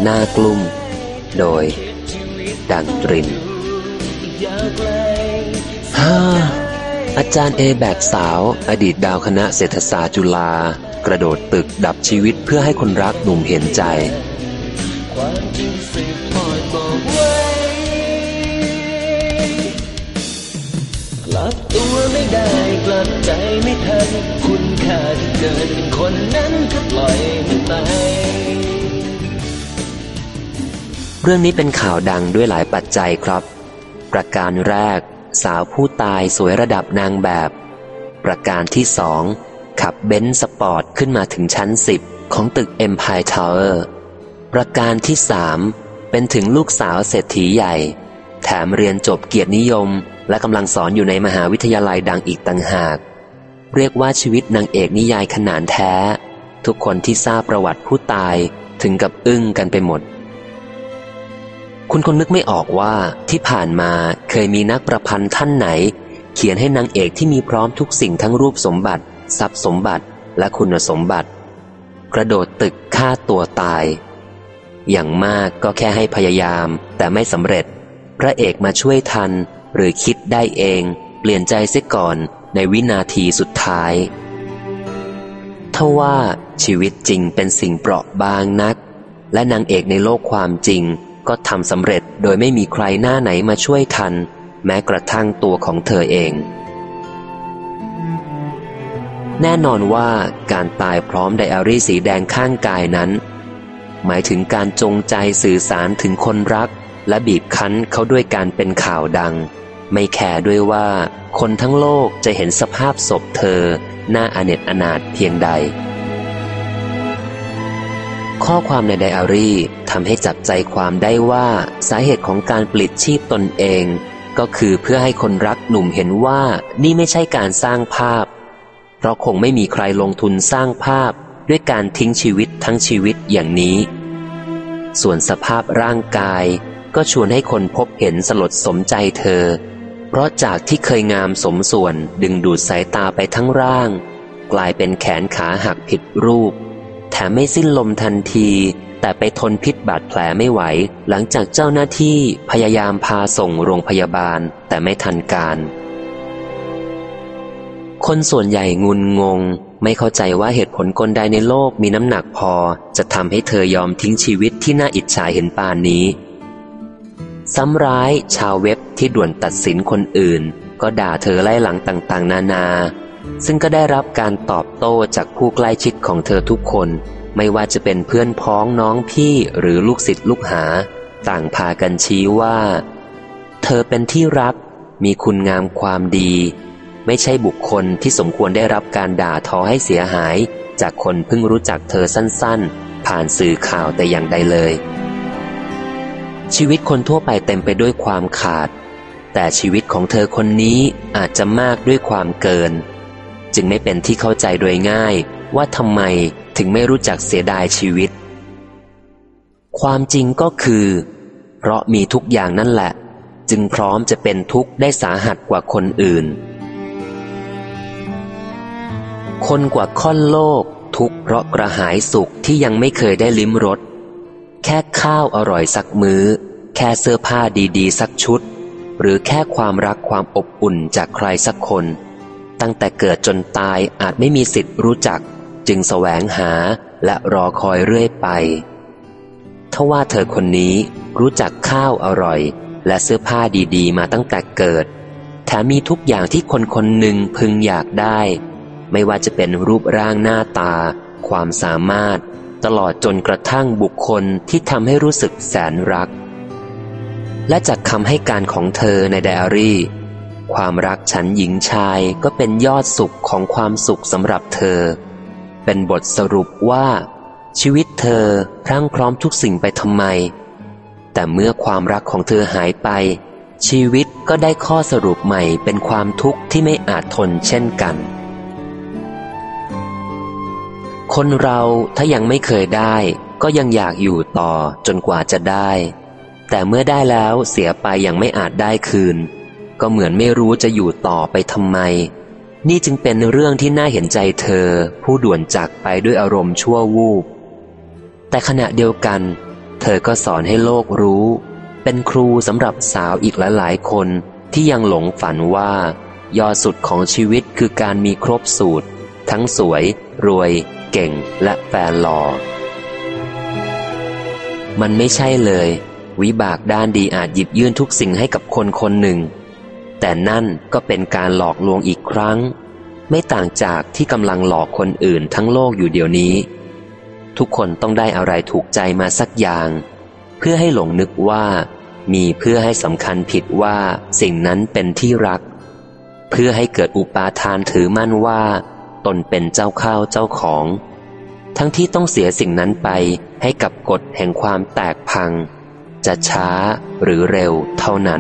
น่ากลุ้มโดยดังตรินอาจารย์เอแบกสาวอดีตดาวคณะเศรษฐศาสตร์จุฬากระโดดตึกดับชีวิตเพื่อให้คนรักหนุ่มเห็นใจกลับตัวไม่ได้กลับใจไม่ทันคุณค่าที่เกิดเป็นคนนั้นก็ปล่อยมันไปเรื่องนี้เป็นข่าวดังด้วยหลายปัจจัยครับประการแรกสาวผู้ตายสวยระดับนางแบบประการที่สองขับเบนซ์สปอร์ตขึ้นมาถึงชั้น10ของตึก Empire Tower ประการที่สามเป็นถึงลูกสาวเศรษฐีใหญ่แถมเรียนจบเกียรตินิยมและกำลังสอนอยู่ในมหาวิทยาลัยดังอีกต่างหากเรียกว่าชีวิตนางเอกนิยายขนานแท้ทุกคนที่ทราบประวัติผู้ตายถึงกับอึ้งกันไปหมดคุณคงนึกไม่ออกว่าที่ผ่านมาเคยมีนักประพันธ์ท่านไหนเขียนให้นางเอกที่มีพร้อมทุกสิ่งทั้งรูปสมบัติทรัพย์สมบัติและคุณสมบัติกระโดดตึกฆ่าตัวตายอย่างมากก็แค่ให้พยายามแต่ไม่สำเร็จพระเอกมาช่วยทันหรือคิดได้เองเปลี่ยนใจเสียก่อนในวินาทีสุดท้ายทว่าชีวิตจริงเป็นสิ่งเปราะบางนักและนางเอกในโลกความจริงก็ทำสำเร็จโดยไม่มีใครหน้าไหนมาช่วยทันแม้กระทั่งตัวของเธอเองแน่นอนว่าการตายพร้อมไดอารี่สีแดงข้างกายนั้นหมายถึงการจงใจสื่อสารถึงคนรักและบีบคั้นเขาด้วยการเป็นข่าวดังไม่แคร์ด้วยว่าคนทั้งโลกจะเห็นสภาพศพเธอน่าอเนจอนาถเพียงใดข้อความในไดอารี่ทำให้จับใจความได้ว่าสาเหตุของการปลิดชีพตนเองก็คือเพื่อให้คนรักหนุ่มเห็นว่านี่ไม่ใช่การสร้างภาพเพราะคงไม่มีใครลงทุนสร้างภาพด้วยการทิ้งชีวิตทั้งชีวิตอย่างนี้ส่วนสภาพร่างกายก็ชวนให้คนพบเห็นสลดสมใจเธอเพราะจากที่เคยงามสมส่วนดึงดูดสายตาไปทั้งร่างกลายเป็นแขนขาหักผิดรูปแถมไม่สิ้นลมทันทีแต่ไปทนพิษบาดแผลไม่ไหวหลังจากเจ้าหน้าที่พยายามพาส่งโรงพยาบาลแต่ไม่ทันการคนส่วนใหญ่งุนงงไม่เข้าใจว่าเหตุผลกลใดในโลกมีน้ำหนักพอจะทำให้เธอยอมทิ้งชีวิตที่น่าอิจฉาเห็นปานนี้ซ้ำร้ายชาวเว็บที่ด่วนตัดสินคนอื่นก็ด่าเธอไล่หลังต่างๆนานาซึ่งก็ได้รับการตอบโต้จากผู้ใกล้ชิดของเธอทุกคนไม่ว่าจะเป็นเพื่อนพ้องน้องพี่หรือลูกศิษย์ลูกหาต่างพากันชี้ว่าเธอเป็นที่รักมีคุณงามความดีไม่ใช่บุคคลที่สมควรได้รับการด่าทอให้เสียหายจากคนเพิ่งรู้จักเธอสั้นๆผ่านสื่อข่าวแต่อย่างใดเลยชีวิตคนทั่วไปเต็มไปด้วยความขาดแต่ชีวิตของเธอคนนี้อาจจะมากด้วยความเกินจึงไม่เป็นที่เข้าใจโดยง่ายว่าทำไมถึงไม่รู้จักเสียดายชีวิตความจริงก็คือเพราะมีทุกอย่างนั่นแหละจึงพร้อมจะเป็นทุกข์ได้สาหัสกว่าคนอื่นคนกว่าค่อนโลกทุกข์เพราะกระหายสุขที่ยังไม่เคยได้ลิ้มรสแค่ข้าวอร่อยสักมื้อแค่เสื้อผ้าดีๆสักชุดหรือแค่ความรักความอบอุ่นจากใครสักคนตั้งแต่เกิดจนตายอาจไม่มีสิทธิ์รู้จักจึงแสวงหาและรอคอยเรื่อยไปทว่าเธอคนนี้รู้จักข้าวอร่อยและเสื้อผ้าดีๆมาตั้งแต่เกิดแถมมีทุกอย่างที่คนคนหนึ่งพึงอยากได้ไม่ว่าจะเป็นรูปร่างหน้าตาความสามารถตลอดจนกระทั่งบุคคลที่ทำให้รู้สึกแสนรักและจากคำให้การของเธอในไดอารี่ความรักฉันหญิงชายก็เป็นยอดสุขของความสุขสำหรับเธอเป็นบทสรุปว่าชีวิตเธอพรั่งพร้อมทุกสิ่งไปทำไมแต่เมื่อความรักของเธอหายไปชีวิตก็ได้ข้อสรุปใหม่เป็นความทุกข์ที่ไม่อาจทนเช่นกันคนเราถ้ายังไม่เคยได้ก็ยังอยากอยู่ต่อจนกว่าจะได้แต่เมื่อได้แล้วเสียไปอย่างไม่อาจได้คืนก็เหมือนไม่รู้จะอยู่ต่อไปทำไมนี่จึงเป็นเรื่องที่น่าเห็นใจเธอผู้ด่วนจากไปด้วยอารมณ์ชั่ววูบแต่ขณะเดียวกันเเธอก็สอนให้โลกรู้ เป็นครูสำหรับสาวอีกหลายๆคนที่ยังหลงฝันว่ายอดสุดของชีวิตคือการมีครบสูตรทั้งสวยรวยเก่งและแฟนหล่อมันไม่ใช่เลยวิบากด้านดีอาจหยิบยื่นทุกสิ่งให้กับคนคนหนึ่งแต่นั่นก็เป็นการหลอกลวงอีกครั้งไม่ต่างจากที่กำลังหลอกคนอื่นทั้งโลกอยู่เดี๋ยวนี้ทุกคนต้องได้อะไรถูกใจมาสักอย่างเพื่อให้หลงนึกว่ามีเพื่อให้สำคัญผิดว่าสิ่งนั้นเป็นที่รักเพื่อให้เกิดอุปาทานถือมั่นว่าตนเป็นเจ้าข้าวเจ้าของทั้งที่ต้องเสียสิ่งนั้นไปให้กับกฎแห่งความแตกพังจะช้าหรือเร็วเท่านั้น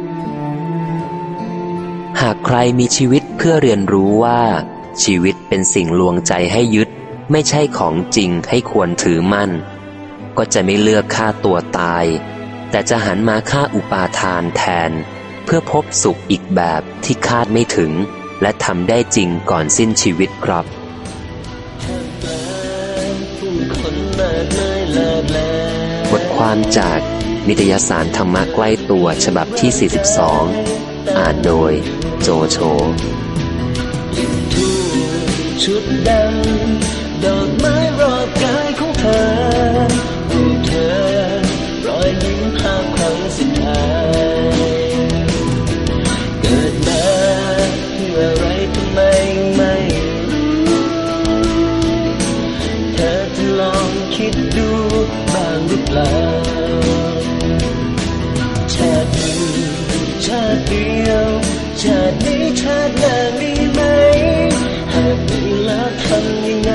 หากใครมีชีวิตเพื่อเรียนรู้ว่าชีวิตเป็นสิ่งลวงใจให้ยึดไม่ใช่ของจริงให้ควรถือมั่นก็จะไม่เลือกฆ่าตัวตายแต่จะหันมาฆ่าอุปาทานแทนเพื่อพบสุขอีกแบบที่คาดไม่ถึงและทำได้จริงก่อนสิ้นชีวิตครับบทความจากนิตยสารธรรมะใกล้ตัวฉบับที่42อ่านโดยโจโฉชุดดำดอกไม้รอบกายของเธอรูปเธอรอยยิ้มภาพครั้งสุดท้ายเกิดมาเพื่ออะไรทำไมไม่รู้เธอจะลองคิดดูบ้างหรือเปล่าชาติหนึ่งชาติเดียวชาตินี้ชาติหน้ามีไหมหากมีแล้วทำยังไง